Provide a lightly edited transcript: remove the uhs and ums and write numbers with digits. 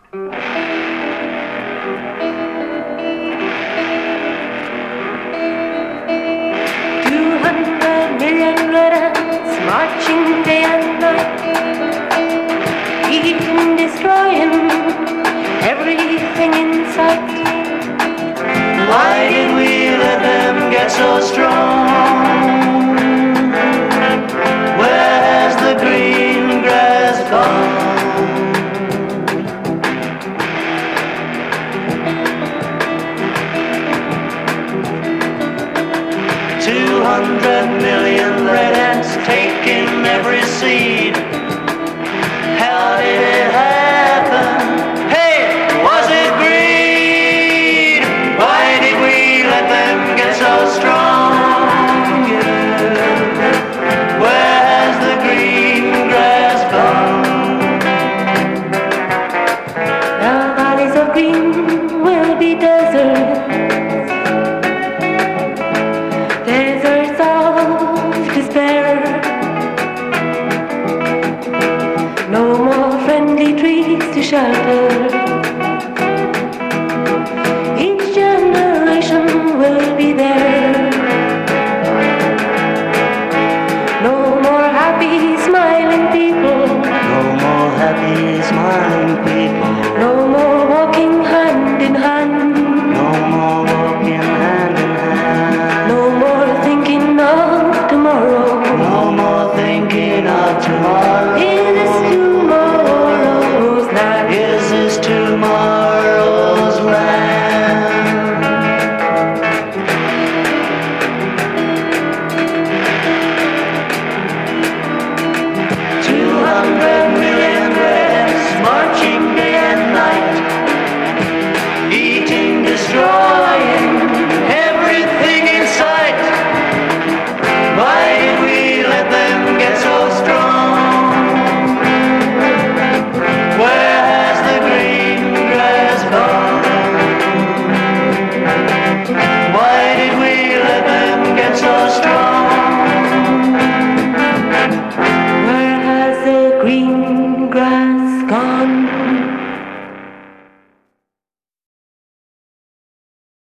$200 million red ants marching day and night, eating, destroying everything in sight. Why did we let them get so strong? Where has the green grass gone? $200 million red ants taking every seed. How did it happen? Hey, was it greed? Why did we let them get so strong? Yeah. Where has the green grass gone? The valleys of green will be deserts. Deserts of despair. No more friendly trees to shelter.